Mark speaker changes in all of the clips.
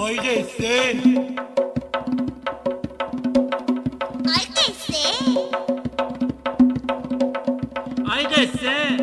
Speaker 1: آی قصه آی قصه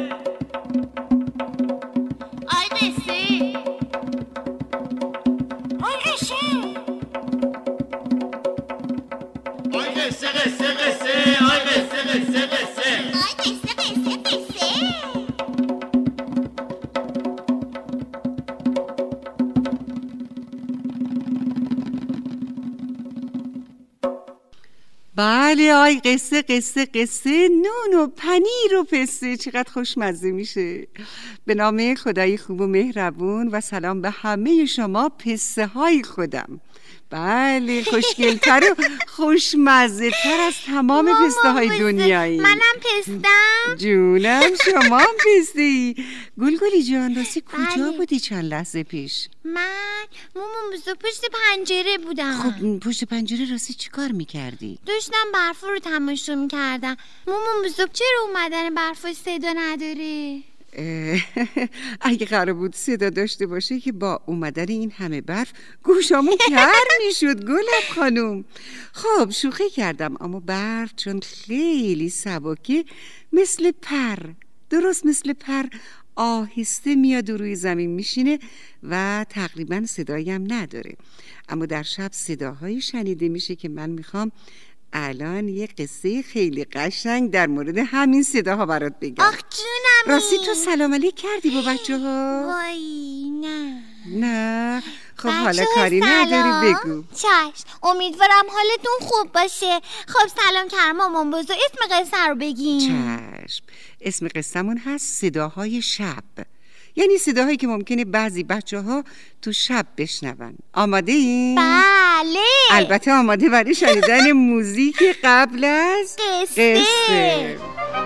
Speaker 2: بله آی قصه قصه قصه، نون و پنیر و پسته چقدر خوشمزه میشه. به نام خدای خوب و مهربون و سلام به همه شما پسته های خودم. بله خوشگلتر و خوشمزه تر از تمام پسته های دنیایی.
Speaker 3: منم پستم
Speaker 2: جونم شما هم پسته ای. گلگلی جان راستی کجا بودی چند لحظه پیش؟
Speaker 3: من مومو پشت پنجره بودم.
Speaker 2: خب پشت پنجره راستی چی کار میکردی؟
Speaker 3: داشتم برف رو تماشا میکردم. مومو چرا اومدن برف صدا نداره؟
Speaker 2: اگه قرار بود صدا داشته باشه که با اومدن این همه برف گوشامون کر میشد گلم خانوم. خب شوخی کردم، اما برف چون خیلی سبکه مثل پر، درست مثل پر آهسته میاد و روی زمین میشینه و تقریبا صدایی هم نداره. اما در شب صداهایی شنیده میشه که من میخوام الان یه قصه خیلی قشنگ در مورد همین صداها برات بگم.
Speaker 3: آخ جونمی.
Speaker 2: راستی تو سلام علیک کردی با بچه ها؟
Speaker 3: وای
Speaker 2: نه خب حالا کاری نداری بگو.
Speaker 3: چشم، امیدوارم حالتون خوب باشه. خب سلام کردم مامان بزرگ، اسم قصه رو بگین.
Speaker 2: چشم، اسم قصه‌مون هست صداهای شب، یعنی صداهایی که ممکنه بعضی بچه ها تو شب بشنون. آماده این؟
Speaker 3: بله.
Speaker 2: البته آماده برای شنیدن موزیک قبل از قصه.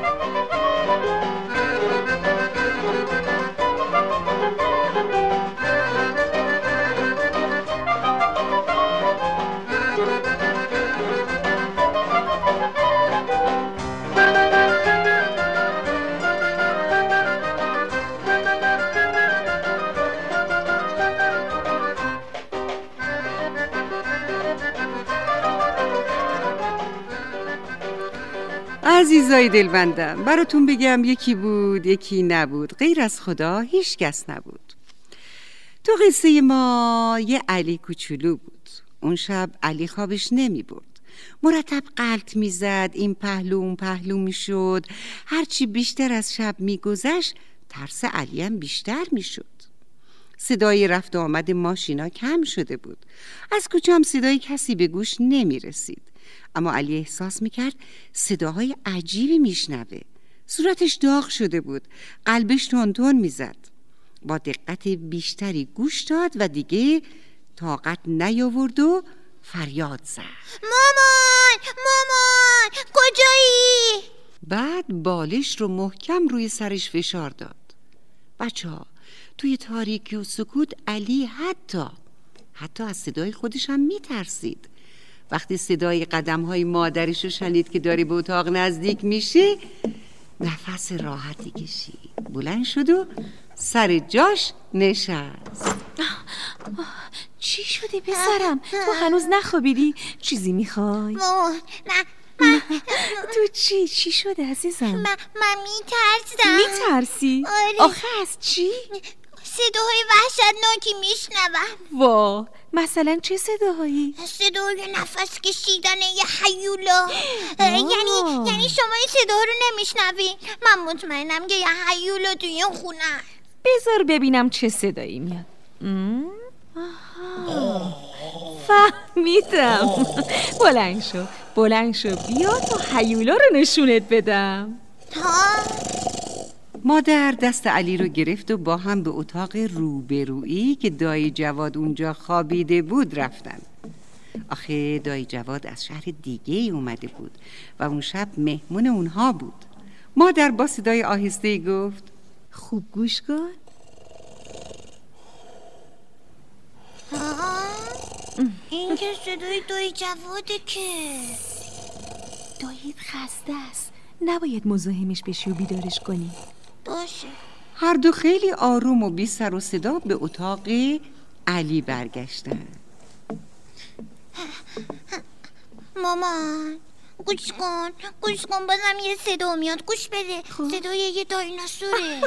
Speaker 2: عزیزای دلبندم، براتون بگم یکی بود یکی نبود، غیر از خدا هیچ کس نبود. تو قصه ما یه علی کوچولو بود. اون شب علی خوابش نمی برد، مرتب غلط می زد، این پهلو اون پهلو می شد. هرچی بیشتر از شب می گذشت ترس علی هم بیشتر می شد. صدای رفت و آمد ماشینا کم شده بود، از کوچه هم صدای کسی به گوش نمی رسید. اما علی احساس میکرد صداهای عجیبی میشنوه. صورتش داغ شده بود، قلبش تون تون میزد. با دقت بیشتری گوش داد و دیگه طاقت نیاورد و فریاد زد.
Speaker 3: مامان کجایی؟
Speaker 2: بعد بالش رو محکم روی سرش فشار داد. بچه ها توی تاریکی و سکوت علی حتی از صدای خودش هم میترسید. وقتی صدای قدم‌های مادرش رو شنید که داره به اتاق نزدیک میشه، نفس راحتی کشید، بلند شد و سر جاش نشست.
Speaker 4: چی شده پسرم؟ تو هنوز نخوابیدی؟ چیزی میخوای؟
Speaker 3: نه
Speaker 4: تو چی شده عزیزم؟
Speaker 3: من میترسم.
Speaker 4: میترسی؟
Speaker 3: آره.
Speaker 4: آخه از چی؟
Speaker 3: صداهای وحشتناکی میشنوم.
Speaker 4: وا، مثلا چه صداهایی؟
Speaker 3: صدای نفس کشیدن یه هیولا. یعنی شما این صدا رو نمیشنوی؟ من مطمئنم که یه هیولا توی خونه.
Speaker 4: بذار ببینم چه صدایی میاد. فهمیدم. بلند شو بیا تا هیولا رو نشونت بدم.
Speaker 2: مادر دست علی رو گرفت و با هم به اتاق روبرویی که دایی جواد اونجا خوابیده بود رفتن. آخه دایی جواد از شهر دیگه اومده بود و اون شب مهمون اونها بود. مادر با صدای آهسته گفت
Speaker 4: خوب گوش کن.
Speaker 3: این که صدای دایی جواده که
Speaker 4: داییت خسته است، نباید مزاحمش بشی و بیدارش کنی.
Speaker 3: باشه.
Speaker 2: هر دو خیلی آروم و بی سر و صدا به اتاق علی برگشتن.
Speaker 3: مامان گوش کن بازم یه صدا میاد. گوش بده. صدای یه دایناسوره.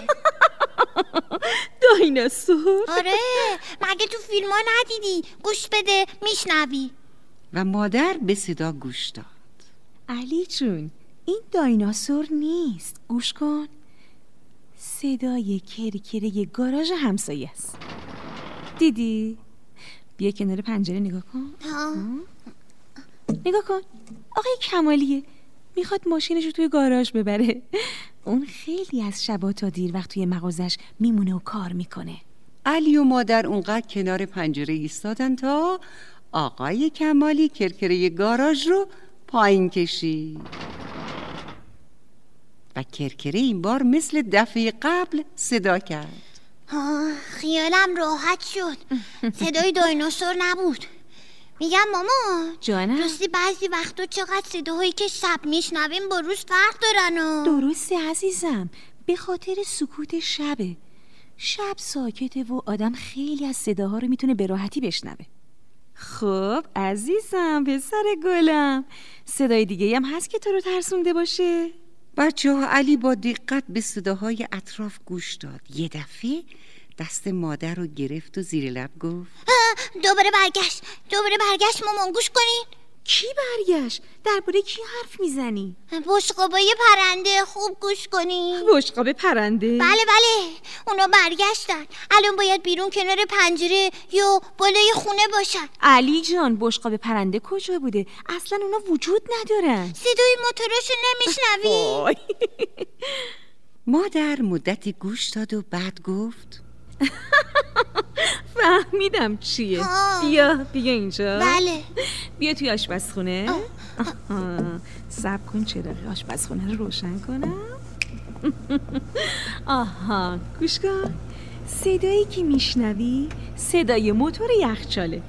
Speaker 4: دایناسور؟
Speaker 3: آره مگه تو فیلم ها ندیدی؟ گوش بده میشنوی.
Speaker 2: و مادر به صدا گوش داد.
Speaker 4: علی جون این دایناسور نیست، گوش کن. صدای کرکره گاراژ همسایه است. دیدی؟ بیا کنار پنجره نگاه کن. نگاه کن آقای کمالیه، میخواد ماشینش رو توی گاراژ ببره. اون خیلی از شبا تا دیر وقت توی مغازش میمونه و کار میکنه.
Speaker 2: علی و مادر اونقدر کنار پنجره ایستادن تا آقای کمالی کرکره گاراژ رو پایین کشید و کرکره این بار مثل دفعه قبل صدا کرد.
Speaker 3: خیالم راحت شد. صدای دایناسور نبود. میگم ماما
Speaker 4: جانم؟
Speaker 3: راستی بعضی وقتا چقدر صداهایی که شب میشنویم با روز فرق دارن.
Speaker 4: درسته عزیزم، به خاطر سکوت شبه. شب ساکته و آدم خیلی از صداها رو میتونه به راحتی بشنوه. خب عزیزم پسر گلم، صدای دیگه هم هست که تو رو ترسونده باشه؟
Speaker 2: بچه‌ها علی با دقت به صداهای اطراف گوش داد. یه دفعه دست مادر رو گرفت و زیر لب گفت
Speaker 3: دوباره برگشت مامان. گوش کنین.
Speaker 4: کی برگشت؟ درباره کی حرف میزنی؟
Speaker 3: بشقابای پرنده. خوب گوش کنین.
Speaker 4: بشقاب پرنده؟
Speaker 3: بله اونا برگشتن. الان باید بیرون کنار پنجره یا بالای خونه باشن.
Speaker 4: علی جان بشقاب پرنده کجا بوده؟ اصلا اونا وجود ندارن.
Speaker 3: صدای موتوراشو نمیشنوی؟
Speaker 2: مادر مدتی گوش داد و بعد گفت
Speaker 4: فهمیدم چیه. بیا اینجا.
Speaker 3: بله.
Speaker 4: بیا توی آشپزخونه. صبر کن چراغ آشپزخونه رو روشن کنم. آها گوش کن. صدایی که میشنوی صدای موتور یخچاله.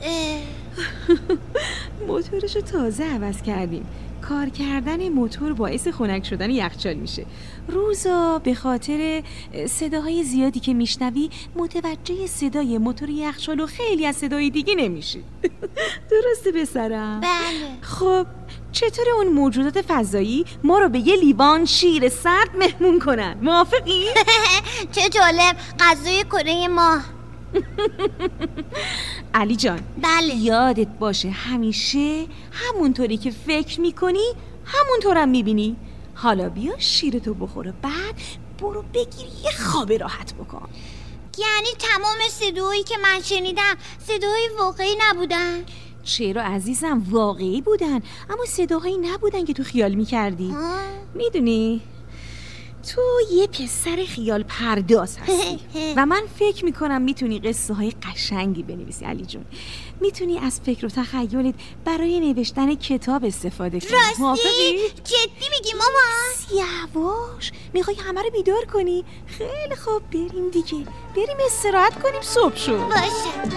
Speaker 4: موتورشو تازه عوض کردیم. کار کردن موتور باعث خنک شدن یخچال میشه. روزا به خاطر صداهای زیادی که میشنوی متوجه صدای موتور یخچال و خیلی از صدای دیگه نمیشی. درسته پسرم؟
Speaker 3: بله.
Speaker 4: خب چطور اون موجودات فضایی ما رو به یه لیوان شیر سرد مهمون کنن؟ موافقی؟
Speaker 3: چه جالب. غذای کره ماه.
Speaker 4: علی جان
Speaker 3: بله.
Speaker 4: یادت باشه همیشه همونطوری که فکر میکنی همونطورم میبینی. حالا بیا شیرتو بخور و بعد برو بگیر یه خواب راحت بکن.
Speaker 3: یعنی تمام صداهایی که من شنیدم صداهای واقعی نبودن؟
Speaker 4: چرا عزیزم واقعی بودن، اما صداهایی نبودن که تو خیال میکردی. میدونی تو یه پسر خیال پرداز هستی و من فکر میکنم میتونی قصه های قشنگی بنویسی. علی جون میتونی از فکر و تخیلت برای نوشتن کتاب استفاده کنی.
Speaker 3: راستی؟ جدی میگی مامان؟
Speaker 4: یواش، میخوای همه رو بیدار کنی؟ خیلی خوب بریم دیگه، بریم استراحت کنیم صبح شد.
Speaker 3: باشه.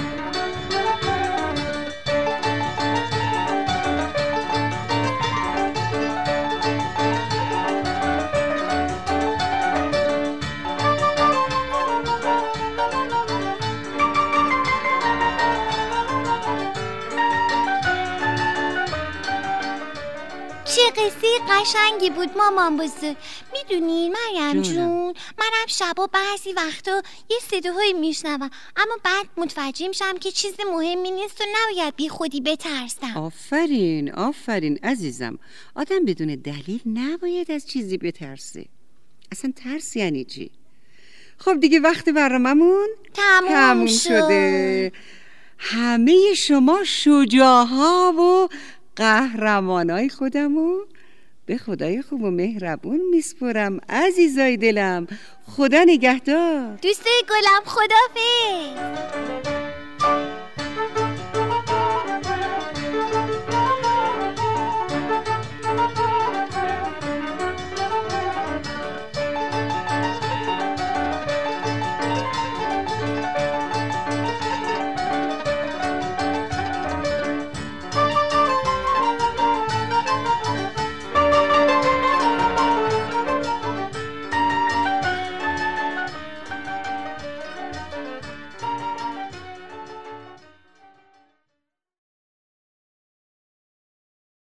Speaker 3: چه قصه قشنگی بود مامان بزرگ. میدونی مریم جون منم شبا بعضی وقتا یه صداهایی میشنوم اما بعد متوجه میشم که چیز مهمی نیست و نباید بی خودی بترسم.
Speaker 2: آفرین عزیزم. آدم بدون دلیل نباید از چیزی بترسه. اصلا ترس یعنی چی؟ خب دیگه وقت برنامه‌مون تموم شده. همه شما شجاع‌ها و قهرمانای خودمو به خدای خوب و مهربون میسپرم. عزیزای دلم خدا نگهدار.
Speaker 3: دوستای گلم خدافظ.